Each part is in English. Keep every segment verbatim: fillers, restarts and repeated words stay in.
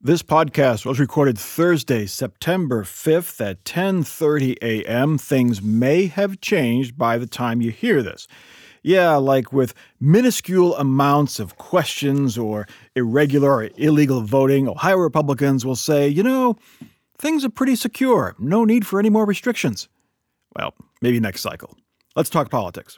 This podcast was recorded Thursday, September fifth at ten thirty a.m. Things may have changed by the time you hear this. Yeah, like with minuscule amounts of questions or irregular or illegal voting, Ohio Republicans will say, you know, things are pretty secure. No need for any more restrictions. Well, maybe next cycle. Let's talk politics.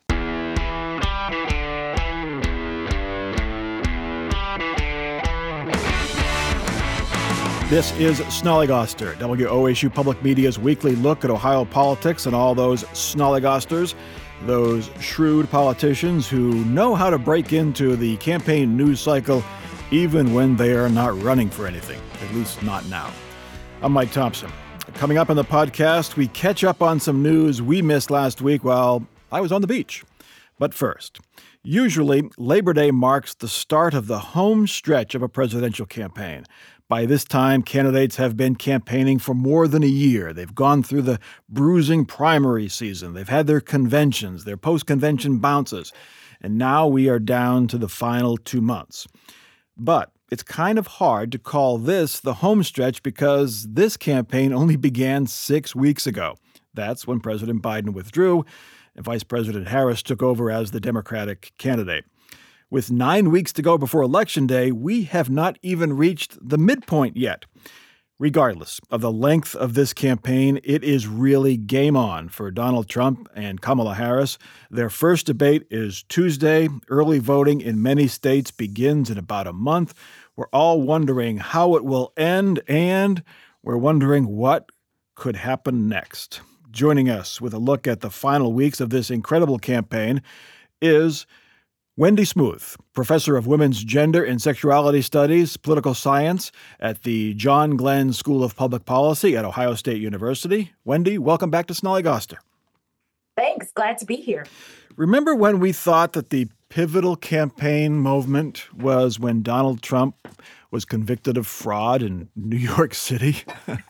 This is Snollygoster, W O S U Public Media's weekly look at Ohio politics and all those Snollygosters, those shrewd politicians who know how to break into the campaign news cycle even when they are not running for anything, at least not now. I'm Mike Thompson. Coming up on the podcast, we catch up on some news we missed last week while I was on the beach. But first, usually Labor Day marks the start of the home stretch of a presidential campaign. By this time, candidates have been campaigning for more than a year. They've gone through the bruising primary season. They've had their conventions, their post-convention bounces. And now we are down to the final two months. But it's kind of hard to call this the home stretch because this campaign only began six weeks ago. That's when President Biden withdrew and Vice President Harris took over as the Democratic candidate. With nine weeks to go before Election Day, we have not even reached the midpoint yet. Regardless of the length of this campaign, it is really game on for Donald Trump and Kamala Harris. Their first debate is Tuesday. Early voting in many states begins in about a month. We're all wondering how it will end, and we're wondering what could happen next. Joining us with a look at the final weeks of this incredible campaign is Wendy Smoot, professor of women's gender and sexuality studies, political science at the John Glenn School of Public Policy at Ohio State University. Wendy, welcome back to Snollygoster. Thanks. Glad to be here. Remember when we thought that the pivotal campaign movement was when Donald Trump was convicted of fraud in New York City?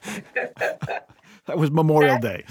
That was Memorial that, Day.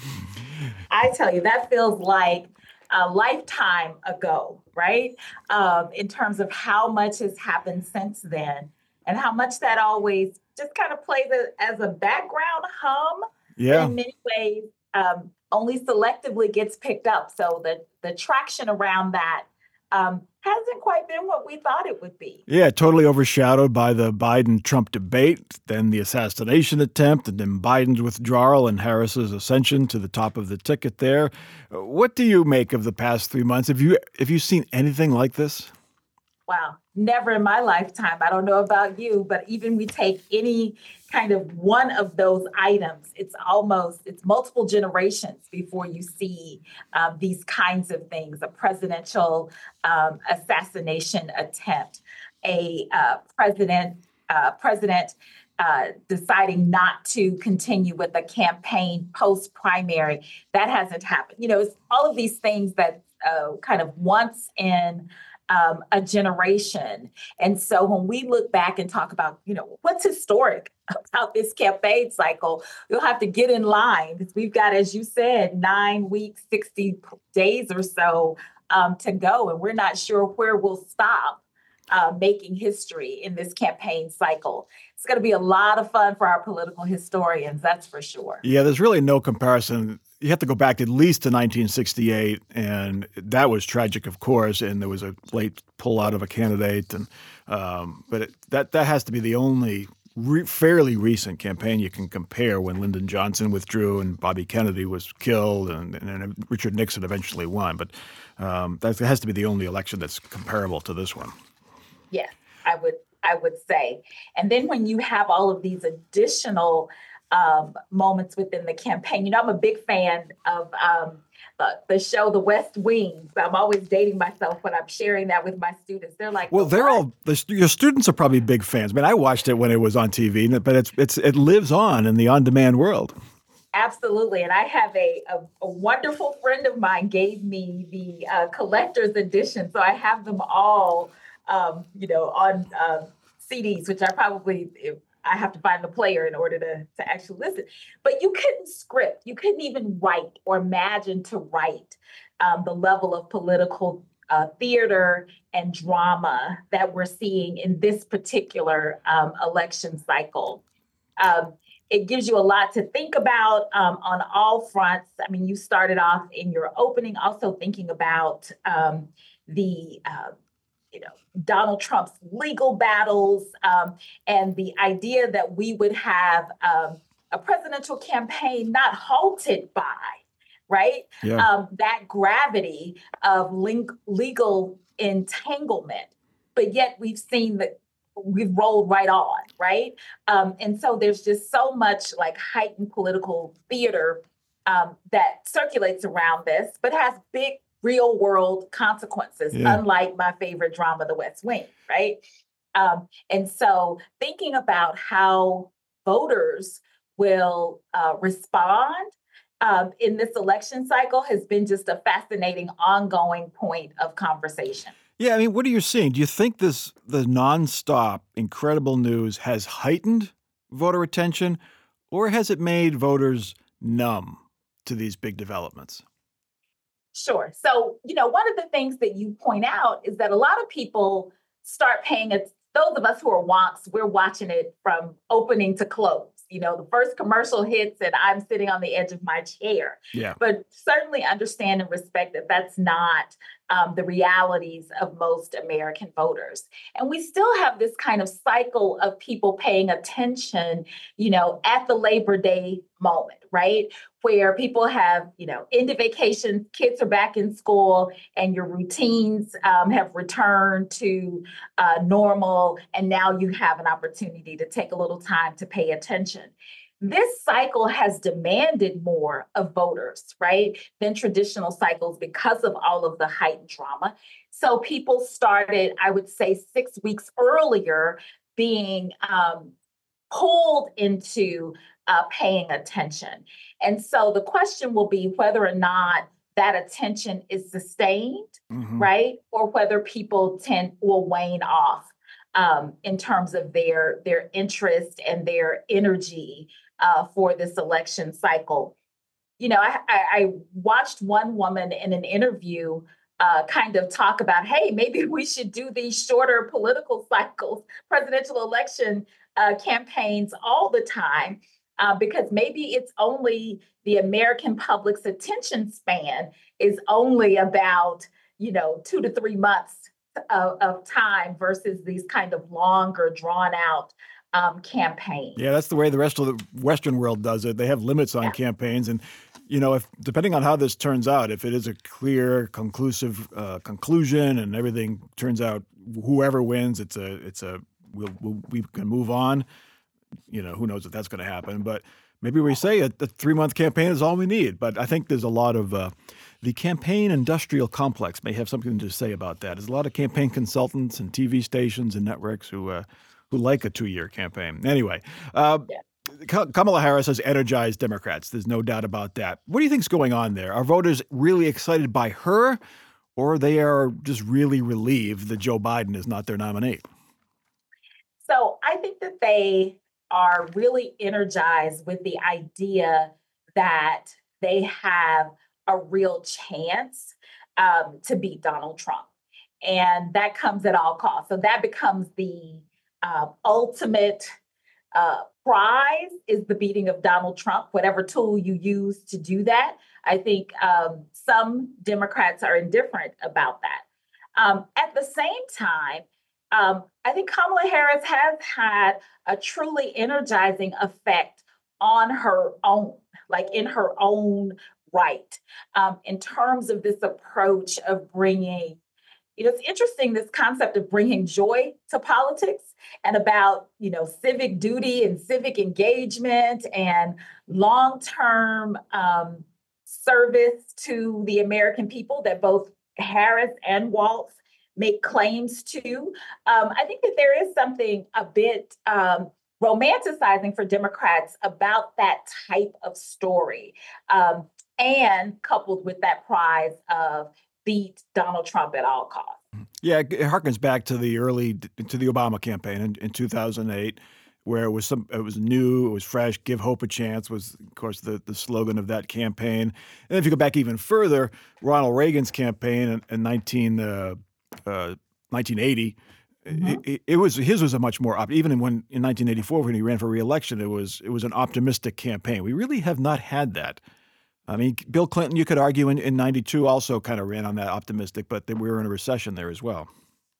I tell you, that feels like a lifetime ago, right? Um, in terms of how much has happened since then and how much that always just kind of plays as a background hum. Yeah. In many ways, um, only selectively gets picked up. So the, the traction around that um, hasn't quite been what we thought it would be. Yeah, totally overshadowed by the Biden-Trump debate, then the assassination attempt, and then Biden's withdrawal and Harris's ascension to the top of the ticket there. What do you make of the past three months? Have you have you seen anything like this? Wow, never in my lifetime. I don't know about you, but even we take any kind of one of those items, it's almost, it's multiple generations before you see um, these kinds of things, a presidential um, assassination attempt, a uh, president, uh, president uh, deciding not to continue with a campaign post-primary. That hasn't happened. You know, it's all of these things that uh, kind of once in Um, a generation. And so when we look back and talk about, you know, what's historic about this campaign cycle, you'll have to get in line because we've got, as you said, nine weeks, sixty days or so um, to go. And we're not sure where we'll stop uh, making history in this campaign cycle. It's going to be a lot of fun for our political historians, that's for sure. Yeah, there's really no comparison. You have to go back at least to nineteen sixty-eight, and that was tragic, of course, and there was a late pullout of a candidate. and um, But it, that, that has to be the only re- fairly recent campaign you can compare when Lyndon Johnson withdrew and Bobby Kennedy was killed and, and Richard Nixon eventually won. But um, that has to be the only election that's comparable to this one. Yes, I would, I would say. And then when you have all of these additional Um, moments within the campaign. You know, I'm a big fan of um, the, the show, The West Wing. So I'm always dating myself when I'm sharing that with my students. They're like, well, they're what? all, the, your students are probably big fans. I mean, I watched it when it was on T V, but it's it's it lives on in the on-demand world. Absolutely. And I have a, a, a wonderful friend of mine gave me the uh, collector's edition. So I have them all, um, you know, on uh, C Ds, which I probably... I have to find the player in order to, to actually listen. But you couldn't script. You couldn't even write or imagine to write um, the level of political uh, theater and drama that we're seeing in this particular um, election cycle. Um, it gives you a lot to think about um, on all fronts. I mean, you started off in your opening also thinking about um, the uh, you know, Donald Trump's legal battles um, and the idea that we would have um, a presidential campaign not halted by, right? Yeah. Um, that gravity of link, legal entanglement, but yet we've seen that we've rolled right on, right? Um, and so there's just so much like heightened political theater um, that circulates around this, but has big real world consequences, yeah. unlike my favorite drama, The West Wing, right? Um, and so thinking about how voters will uh, respond um, in this election cycle has been just a fascinating ongoing point of conversation. Yeah, I mean, what are you seeing? Do you think this the nonstop incredible news has heightened voter attention, or has it made voters numb to these big developments? Sure. So, you know, one of the things that you point out is that a lot of people start paying it. Those of us who are wonks, we're watching it from opening to close. You know, the first commercial hits and I'm sitting on the edge of my chair. Yeah. But certainly understand and respect that that's not um, the realities of most American voters. And we still have this kind of cycle of people paying attention, you know, at the Labor Day moment, right? Where people have, you know, ended vacations, kids are back in school, and your routines um, have returned to uh, normal. And now you have an opportunity to take a little time to pay attention. This cycle has demanded more of voters, right, than traditional cycles because of all of the heightened drama. So people started, I would say, six weeks earlier being um, pulled into uh, paying attention. And so the question will be whether or not that attention is sustained, mm-hmm. right, or whether people tend will wane off um, in terms of their their interest and their energy uh, for this election cycle. You know, I, I, I watched one woman in an interview uh, kind of talk about, hey, maybe we should do these shorter political cycles, presidential election uh, campaigns all the time, uh, because maybe it's only the American public's attention span is only about, you know, two to three months of, of time versus these kind of longer, drawn out um, campaigns. Yeah, that's the way the rest of the Western world does it. They have limits on Yeah. campaigns. And, you know, if depending on how this turns out, if it is a clear, conclusive uh, conclusion and everything turns out, whoever wins, it's a, it's a, we'll, we'll, we can move on. You know, who knows if that's going to happen. But maybe we say a, a three-month campaign is all we need. But I think there's a lot of, uh, the campaign industrial complex may have something to say about that. There's a lot of campaign consultants and T V stations and networks who, uh, who like a two-year campaign. Anyway, uh, yeah. Kamala Harris has energized Democrats. There's no doubt about that. What do you think's going on there? Are voters really excited by her, or they are just really relieved that Joe Biden is not their nominee? So I think that they are really energized with the idea that they have a real chance um, to beat Donald Trump. And that comes at all costs. So that becomes the uh, ultimate uh, prize is the beating of Donald Trump, whatever tool you use to do that. I think um, some Democrats are indifferent about that. Um, at the same time, um, I think Kamala Harris has had a truly energizing effect on her own, like in her own right, um, in terms of this approach of bringing, you know, it's interesting, this concept of bringing joy to politics and about, you know, civic duty and civic engagement and long-term um, service to the American people that both Harris and Walz make claims to. Um, I think that there is something a bit um, romanticizing for Democrats about that type of story, um, and coupled with that prize of beat Donald Trump at all costs. Yeah, it harkens back to the early, to the Obama campaign in, in two thousand eight, where it was some, it was new, it was fresh. Give hope a chance was, of course, the the slogan of that campaign. And if you go back even further, Ronald Reagan's campaign in, in nineteen, uh, uh, nineteen eighty. Mhm. It, it was his was a much more op- even when in nineteen eighty-four when he ran for re-election, it was it was an optimistic campaign. We really have not had that. I mean, Bill Clinton, you could argue in, in ninety-two also kind of ran on that optimistic, but then we were in a recession there as well.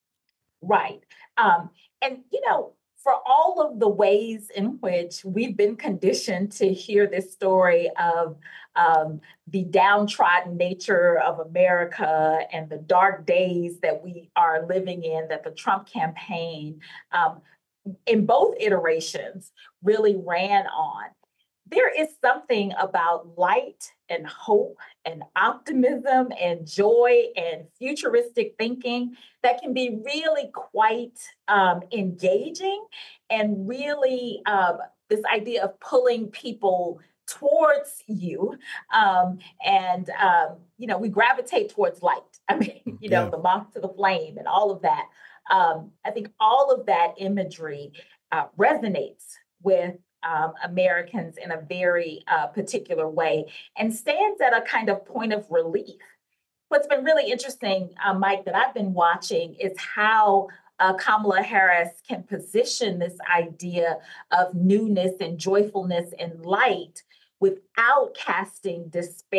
Right. Um, and, you know, for all of the ways in which we've been conditioned to hear this story of um, the downtrodden nature of America and the dark days that we are living in, that the Trump campaign, um, in both iterations, really ran on. There is something about light and hope and optimism and joy and futuristic thinking that can be really quite um, engaging and really um, this idea of pulling people towards you um, and um, you know we gravitate towards light. I mean, you know, Yeah. the moth to the flame and all of that. um, I think all of that imagery uh, resonates with um, Americans in a very uh, particular way and stands at a kind of point of relief. What's been really interesting, uh, Mike, that I've been watching is how uh, Kamala Harris can position this idea of newness and joyfulness and light without casting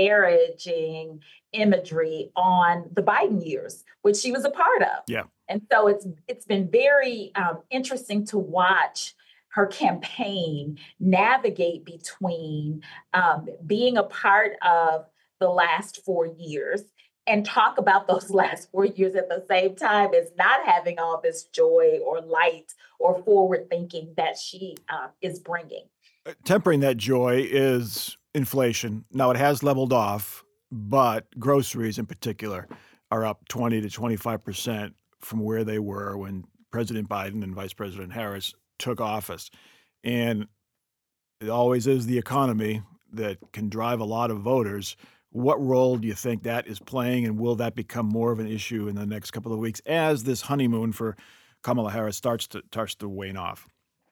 disparaging imagery on the Biden years, which she was a part of. Yeah. And so it's it's been very um, interesting to watch her campaign navigate between um, being a part of the last four years and talk about those last four years at the same time as not having all this joy or light or forward thinking that she uh, is bringing. Tempering that joy is inflation. Now, it has leveled off, but groceries in particular are up twenty to twenty-five percent from where they were when President Biden and Vice President Harris took office. And it always is the economy that can drive a lot of voters. What role do you think that is playing, and will that become more of an issue in the next couple of weeks as this honeymoon for Kamala Harris starts to starts to wane off?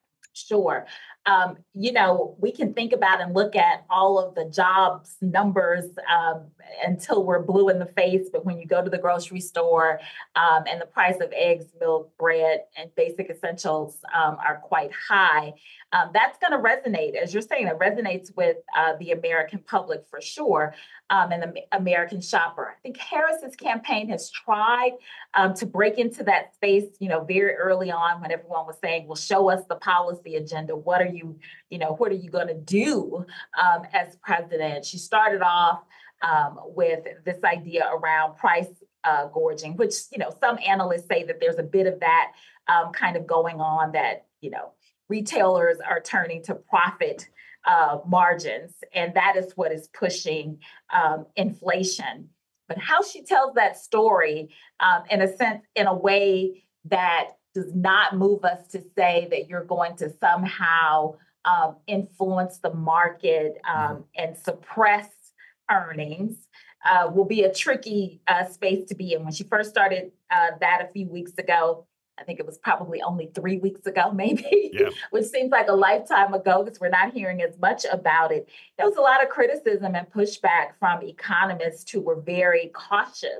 Sure. Um, you know, we can think about and look at all of the jobs numbers um, until we're blue in the face. But when you go to the grocery store um, and the price of eggs, milk, bread, and basic essentials um, are quite high, um, that's going to resonate. As you're saying, it resonates with uh, the American public for sure um, and the American shopper. I think Harris's campaign has tried um, to break into that space, you know, very early on when everyone was saying, well, show us the policy agenda. What are you, you know, what are you going to do um, as president? She started off um, with this idea around price uh, gorging, which, you know, some analysts say that there's a bit of that um, kind of going on, that, you know, retailers are turning to profit uh, margins, and that is what is pushing um, inflation. But how she tells that story, um, in a sense, in a way that does not move us to say that you're going to somehow um, influence the market um, and suppress earnings, uh, will be a tricky uh, space to be in. When she first started uh, that a few weeks ago, I think it was probably only three weeks ago, maybe, Yeah. which seems like a lifetime ago because we're not hearing as much about it. There was a lot of criticism and pushback from economists who were very cautious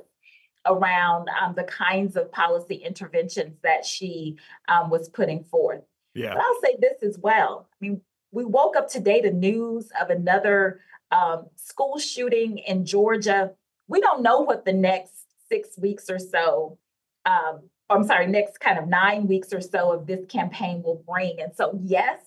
around um, the kinds of policy interventions that she um, was putting forth. Yeah. But I'll say this as well. I mean, we woke up today to news of another um, school shooting in Georgia. We don't know what the next six weeks or so um, I'm sorry, next kind of nine weeks or so of this campaign will bring. And so, yes,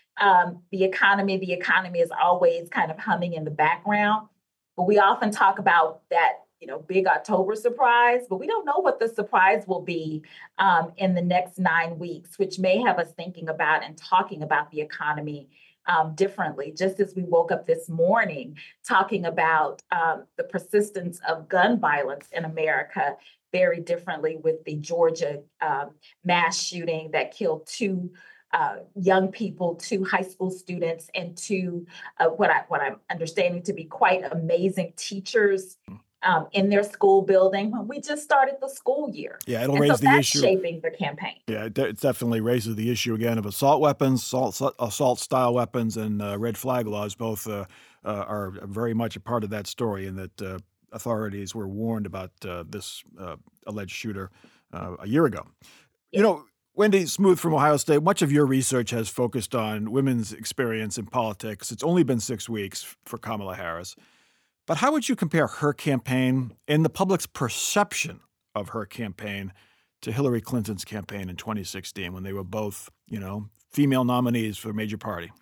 um, the economy, the economy is always kind of humming in the background, but we often talk about that, you know, big October surprise, but we don't know what the surprise will be um, in the next nine weeks, which may have us thinking about and talking about the economy um, differently. Just as we woke up this morning talking about um, the persistence of gun violence in America very differently with the Georgia um, mass shooting that killed two uh, young people, two high school students, and two uh, what I what I'm understanding to be quite amazing teachers um, in their school building. We just started the school year. Yeah, it'll and raise so the that's issue. shaping the campaign. Yeah, it, de- it definitely raises the issue again of assault weapons, assault, assault style weapons, and uh, red flag laws. Both uh, uh, are very much a part of that story, and that uh, authorities were warned about uh, this uh, alleged shooter uh, a year ago. Yeah. You know, Wendy Smoot from Ohio State, much of your research has focused on women's experience in politics. It's only been six weeks for Kamala Harris. But how would you compare her campaign and the public's perception of her campaign to Hillary Clinton's campaign in twenty sixteen, when they were both, you know, female nominees for a major party?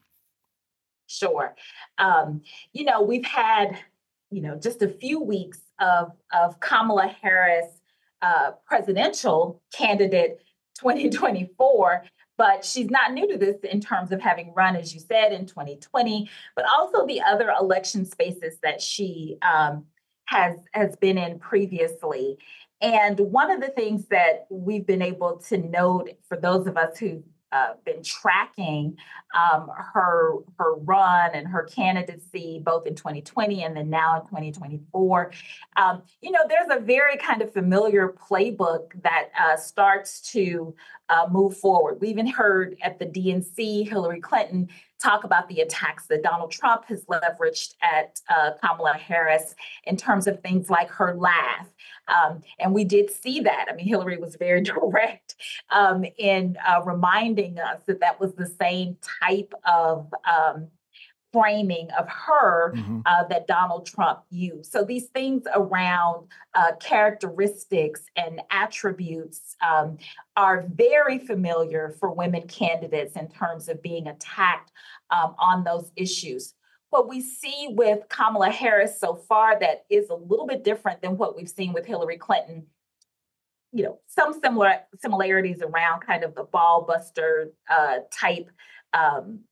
Sure. Um, you know, we've had, you know, just a few weeks of, of Kamala Harris, uh, presidential candidate twenty twenty-four, but she's not new to this in terms of having run, as you said, in twenty twenty, but also the other election spaces that she um, has has been in previously. And one of the things that we've been able to note for those of us who've uh, been tracking um, her her run and her candidacy both in twenty twenty and then now in twenty twenty-four, um, you know, there's a very kind of familiar playbook that uh, starts to uh, move forward. We even heard at the D N C Hillary Clinton talk about the attacks that Donald Trump has leveraged at uh, Kamala Harris in terms of things like her laugh. Um, and we did see that. I mean, Hillary was very direct um, in uh, reminding us that that was the same type of um, framing of her Mhm. uh, that Donald Trump used. So these things around uh, characteristics and attributes um, are very familiar for women candidates in terms of being attacked um, on those issues. What we see with Kamala Harris so far that is a little bit different than what we've seen with Hillary Clinton, you know, some similar similarities around kind of the ball buster uh, type um,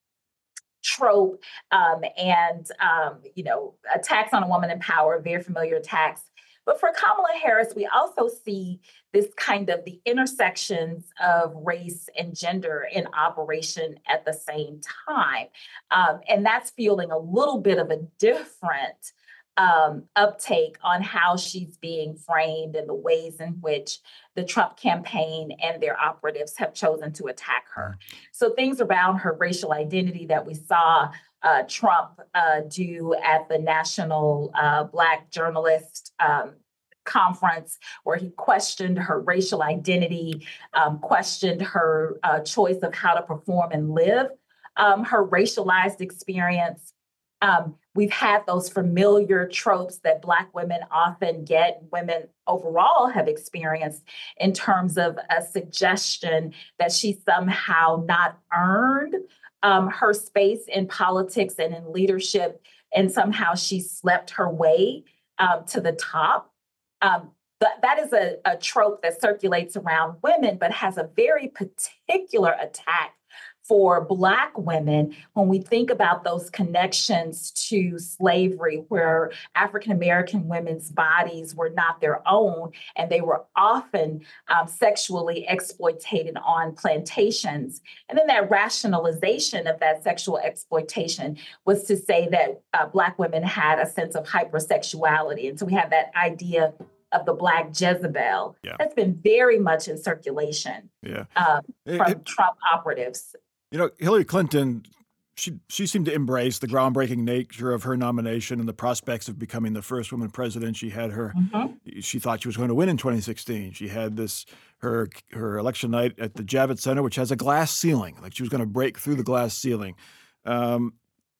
trope um, and, um, you know, attacks on a woman in power, very familiar attacks. But for Kamala Harris, we also see this kind of the intersections of race and gender in operation at the same time. Um, and that's fueling a little bit of a different um, uptake on how she's being framed and the ways in which the Trump campaign and their operatives have chosen to attack her. So things around her racial identity that we saw uh, Trump uh, do at the National uh, Black Journalist um, Conference, where he questioned her racial identity, um, questioned her uh, choice of how to perform and live, um, her racialized experience. Um, we've had those familiar tropes that Black women often get, women overall have experienced in terms of a suggestion that she somehow not earned um, her space in politics and in leadership, and somehow she slept her way um, to the top. Um, but that is a, a trope that circulates around women, but has a very particular attack for Black women when we think about those connections to slavery, where African-American women's bodies were not their own, and they were often um, sexually exploited on plantations. And then that rationalization of that sexual exploitation was to say that uh, Black women had a sense of hypersexuality. And so we have that idea of the Black Jezebel. Yeah. That's been very much in circulation Yeah. um, It- from it- Trump operatives. You know, Hillary Clinton, she she seemed to embrace the groundbreaking nature of her nomination and the prospects of becoming the first woman president. She had her, Mhm. she thought she was going to win in twenty sixteen. She had this, her her election night at the Javits Center, which has a glass ceiling, like she was going to break through the glass ceiling. Um,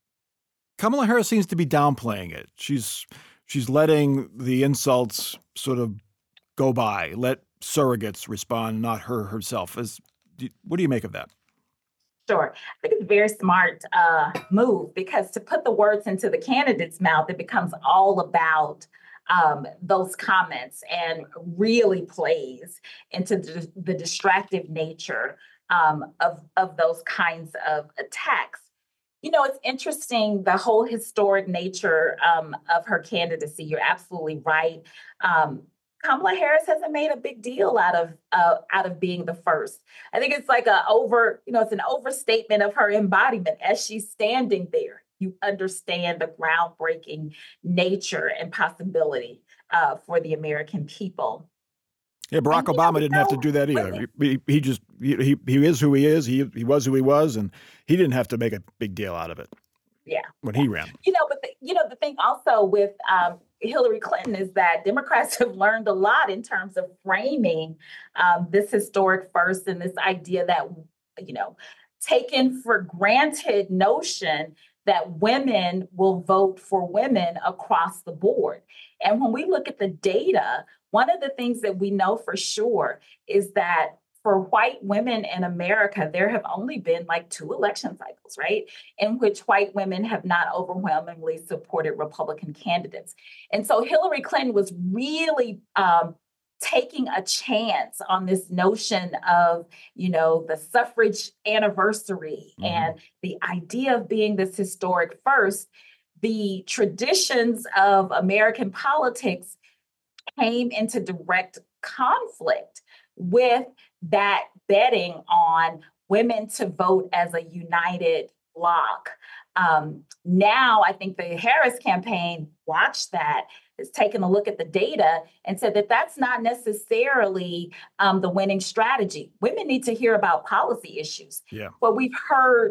Kamala Harris seems to be downplaying it. She's she's letting the insults sort of go by, let surrogates respond, not her herself. As, do- what do you make of that? Sure. I think it's a very smart uh, move, because to put the words into the candidate's mouth, it becomes all about um, those comments and really plays into the, the distractive nature um, of, of those kinds of attacks. You know, it's interesting, the whole historic nature um, of her candidacy. You're absolutely right. Um, Kamala Harris hasn't made a big deal out of uh, out of being the first. I think it's like a over, you know, it's an overstatement of her embodiment as she's standing there. You understand the groundbreaking nature and possibility uh, for the American people. Yeah, Barack And, you Obama know, didn't have to so do that either. women, He, he just he, he he is who he is. He he was who he was, and he didn't have to make a big deal out of it yeah, when yeah. he ran. You know, but the, you know, the thing also with um, Hillary Clinton is that Democrats have learned a lot in terms of framing um, this historic first and this idea that, you know, taken for granted notion that women will vote for women across the board. And when we look at the data, one of the things that we know for sure is that for white women in America, there have only been like two election cycles, right, in which white women have not overwhelmingly supported Republican candidates. And so Hillary Clinton was really um, taking a chance on this notion of, you know, the suffrage anniversary mm-hmm. and the idea of being this historic first. The traditions of American politics came into direct conflict with that betting on women to vote as a united bloc. Um, now, I think the Harris campaign watched that, has taken a look at the data and said that that's not necessarily um, the winning strategy. Women need to hear about policy issues. Yeah. What we've heard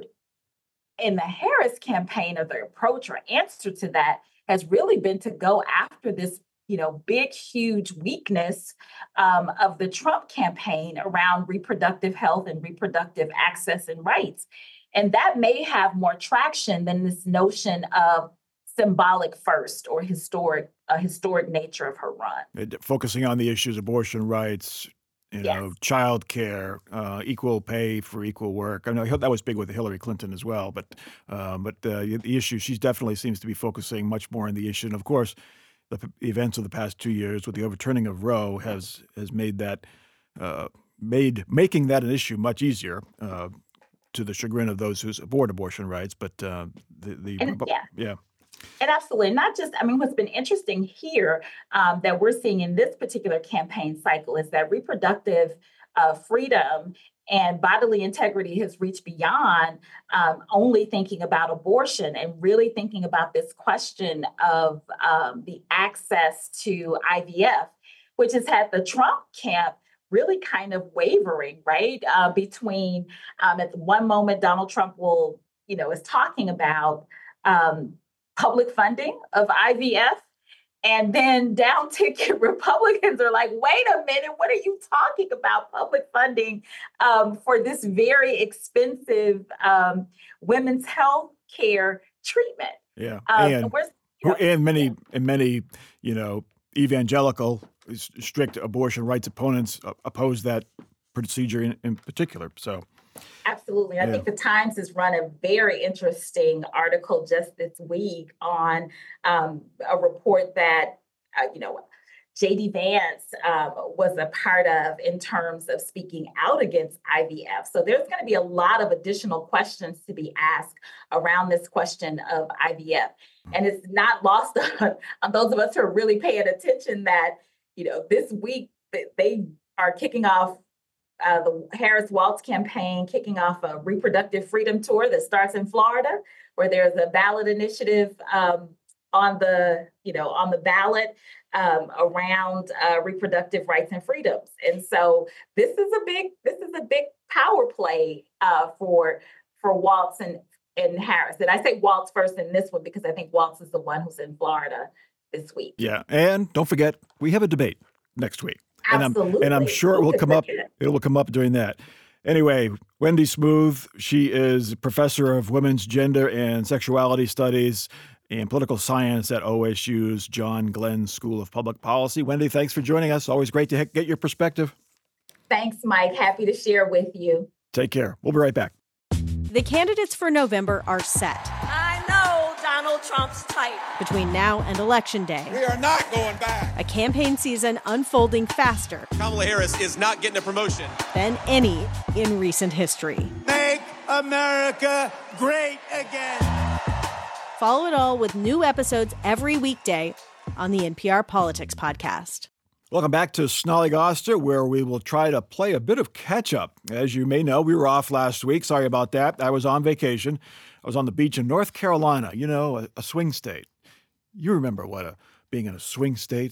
in the Harris campaign, or the approach or answer to that, has really been to go after this, you know, big, huge weakness um, of the Trump campaign around reproductive health and reproductive access and rights. And that may have more traction than this notion of symbolic first or historic, a historic nature of her run. Focusing on the issues, abortion rights, you know, Yes. child care, uh, equal pay for equal work. I know that was big with Hillary Clinton as well, but um, but uh, the issue, she definitely seems to be focusing much more on the issue. And of course, the p- events of the past two years with the overturning of Roe has has made that uh, made making that an issue much easier uh, to the chagrin of those who support abortion rights. But uh, the the And, yeah. yeah. And absolutely, not just, I mean, what's been interesting here um, that we're seeing in this particular campaign cycle is that reproductive uh, freedom and bodily integrity has reached beyond um, only thinking about abortion and really thinking about this question of um, the access to I V F, which has had the Trump camp really kind of wavering, right? Uh, between um, at the one moment, Donald Trump will, you know, is talking about um, public funding of I V F. And then down ticket Republicans are like, wait a minute, what are you talking about? Public funding um, for this very expensive um, women's health care treatment. Yeah. Um, and, and, we're, you know, and many, yeah. and many, you know, evangelical, strict abortion rights opponents oppose that procedure in, in particular. So. Absolutely. I Yeah. think the Times has run a very interesting article just this week on um, a report that, uh, you know, J D Vance um, was a part of in terms of speaking out against I V F. So there's going to be a lot of additional questions to be asked around this question of I V F. And it's not lost on, on those of us who are really paying attention that, you know, this week they are kicking off Uh, the Harris Waltz campaign, kicking off a reproductive freedom tour that starts in Florida, where there's a ballot initiative um, on the, you know, on the ballot um, around uh, reproductive rights and freedoms. And so this is a big, this is a big power play uh, for for Waltz and, and Harris. And I say Waltz first in this one because I think Waltz is the one who's in Florida this week. Yeah, and don't forget, we have a debate next week. And I'm, Absolutely. and I'm sure it will come up. It will come up during that. Anyway, Wendy Smoot, she is professor of women's gender and sexuality studies and political science at O S U's John Glenn School of Public Policy. Wendy, thanks for joining us. Always great to get your perspective. Thanks, Mike. Happy to share with you. Take care. We'll be right back. The candidates for November are set. I know Donald Trump's type. Between now and Election Day, we are not going back. A campaign season unfolding faster. Kamala Harris is not getting a promotion. Than any in recent history. Make America great again. Follow it all with new episodes every weekday on the N P R Politics Podcast. Welcome back to Snollygoster, where we will try to play a bit of catch-up. As you may know, we were off last week. Sorry about that. I was on vacation. I was on the beach in North Carolina, you know, a, a swing state. You remember what a, being in a swing state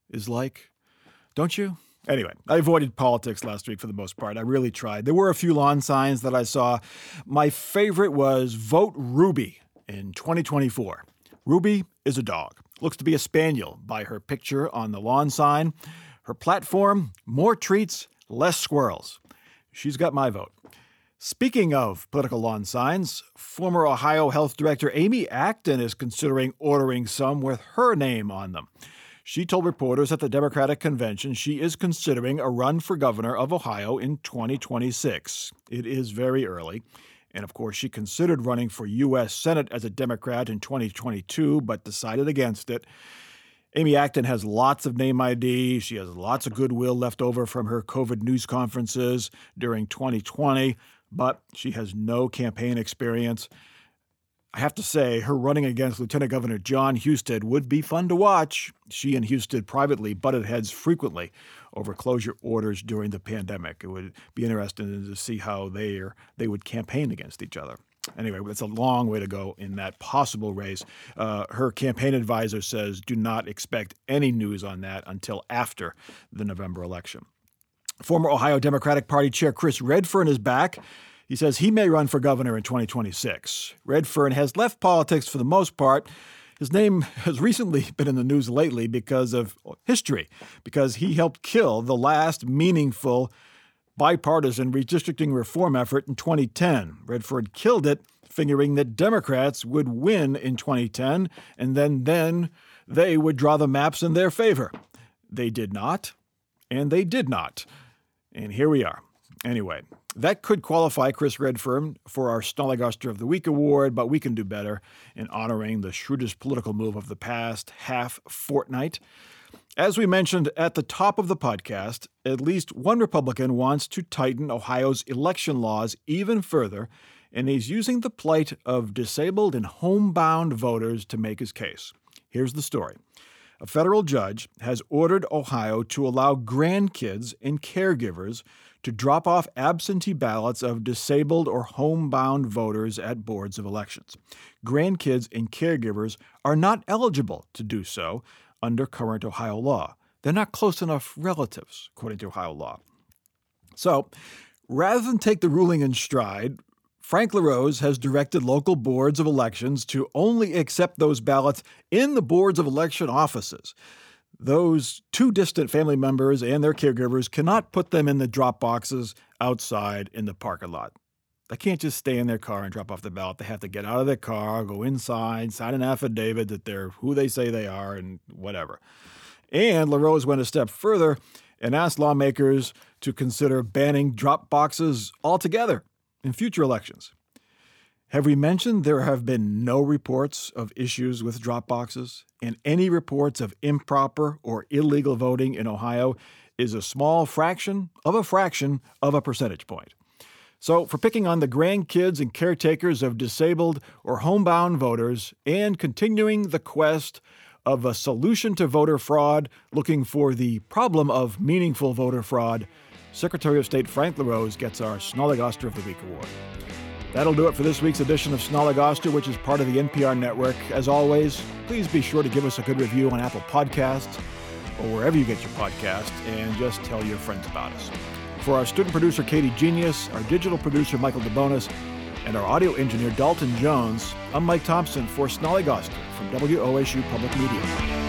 is like. Don't you? Anyway, I avoided politics last week for the most part. I really tried. There were a few lawn signs that I saw. My favorite was Vote Ruby in twenty twenty-four. Ruby is a dog. Looks to be a spaniel by her picture on the lawn sign. Her platform, more treats, less squirrels. She's got my vote. Speaking of political lawn signs, former Ohio Health Director Amy Acton is considering ordering some with her name on them. She told reporters at the Democratic Convention she is considering a run for governor of Ohio in twenty twenty-six. It is very early. And of course, she considered running for U S Senate as a Democrat in twenty twenty-two, but decided against it. Amy Acton has lots of name I D. She has lots of goodwill left over from her COVID news conferences during twenty twenty, but she has no campaign experience. I have to say, her running against Lieutenant Governor Jon Husted would be fun to watch. She and Husted privately butted heads frequently over closure orders during the pandemic. It would be interesting to see how they are, they would campaign against each other. Anyway, it's a long way to go in that possible race. Uh, her campaign advisor says do not expect any news on that until after the November election. Former Ohio Democratic Party Chair Chris Redfern is back. He says he may run for governor in twenty twenty-six. Redfern has left politics for the most part. His name has recently been in the news lately because of history, because he helped kill the last meaningful bipartisan redistricting reform effort in twenty ten. Redfern killed it, figuring that Democrats would win in twenty ten, and then, then they would draw the maps in their favor. They did not, and they did not. And here we are. Anyway, that could qualify Chris Redfern for our Snollygoster of the Week award, but we can do better in honoring the shrewdest political move of the past half fortnight. As we mentioned at the top of the podcast, at least one Republican wants to tighten Ohio's election laws even further, and he's using the plight of disabled and homebound voters to make his case. Here's the story. A federal judge has ordered Ohio to allow grandkids and caregivers to drop off absentee ballots of disabled or homebound voters at boards of elections. Grandkids and caregivers are not eligible to do so under current Ohio law. They're not close enough relatives, according to Ohio law. So, rather than take the ruling in stride, Frank LaRose has directed local boards of elections to only accept those ballots in the boards of election offices. Those two distant family members and their caregivers cannot put them in the drop boxes outside in the parking lot. They can't just stay in their car and drop off the ballot. They have to get out of their car, go inside, sign an affidavit that they're who they say they are, and whatever. And LaRose went a step further and asked lawmakers to consider banning drop boxes altogether in future elections. Have we mentioned there have been no reports of issues with drop boxes? And any reports of improper or illegal voting in Ohio is a small fraction of a fraction of a percentage point. So for picking on the grandkids and caretakers of disabled or homebound voters and continuing the quest of a solution to voter fraud, looking for the problem of meaningful voter fraud, Secretary of State Frank LaRose gets our Snollygoster of the Week award. That'll do it for this week's edition of Snollygoster, which is part of the N P R network. As always, please be sure to give us a good review on Apple Podcasts or wherever you get your podcasts, and just tell your friends about us. For our student producer, Katie Genius, our digital producer, Michael DeBonis, and our audio engineer, Dalton Jones, I'm Mike Thompson for Snollygoster from W O S U Public Media.